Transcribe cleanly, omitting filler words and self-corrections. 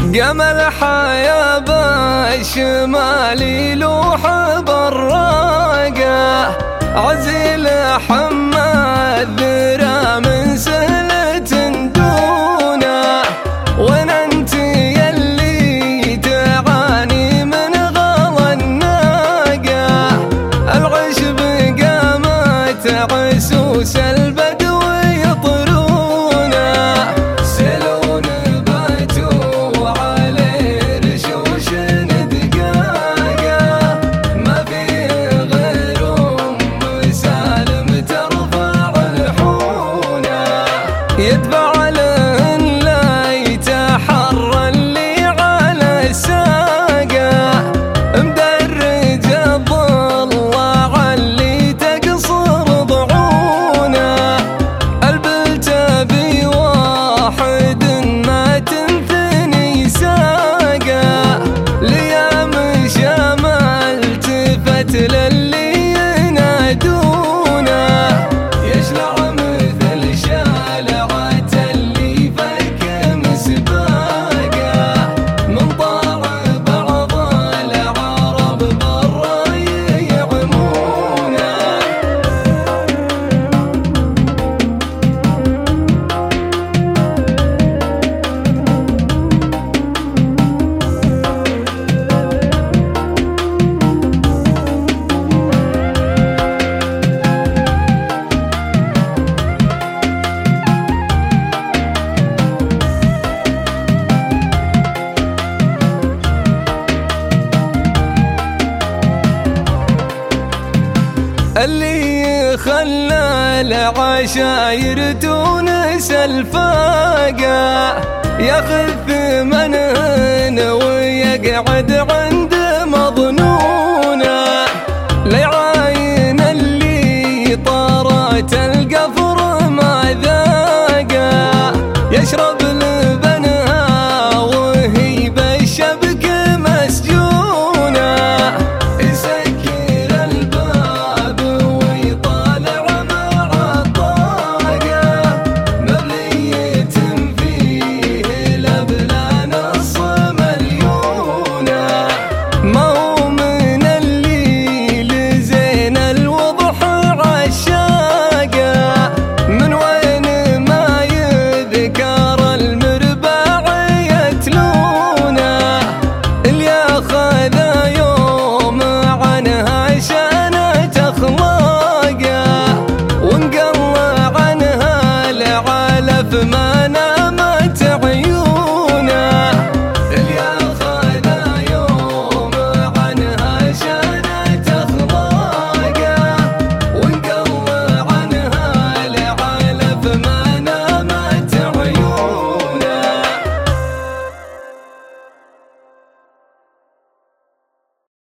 جمل حياة بالشمال يلوح براقة، عزيل حماد ذرى من سهلة دونه، وين انت يلي تعاني من غلا الناقة، العشب قامت عسوس البدو يطرونه، سلون باتوا عليه رشوش دقاقة، ما في غير ام سالم ترفع الحونه، يدفع لهن لا يتحرى اللي على الساقة، مدرج الضلع اللي تقصر ضعونه، البلت بواحد ما تنثني ساقة، ليام شمال تفت للي ينادونه، يشلع مثل شالعة اللي فك مسباقة، من طاع بعض العرب برا يعمونه. اللي خلى العشاير تونس الفاقة، ياخذ ثمنهن ويقعد عند مظنونه، ليعاين اللي طارت القفر ما ذاقه، يشرب لبنها وهي بالشبك مسجونه، يسكر الباب ويطالع مع الطاقة، مبلية فيه لبلا نص مليونة، ما هو من الليل زين الوضح عشاقة، من وين ما يذكر المرباع يتلونه، اللي اخذ يوم عنها شانت اخلاقه، وانقل عنها العلف ما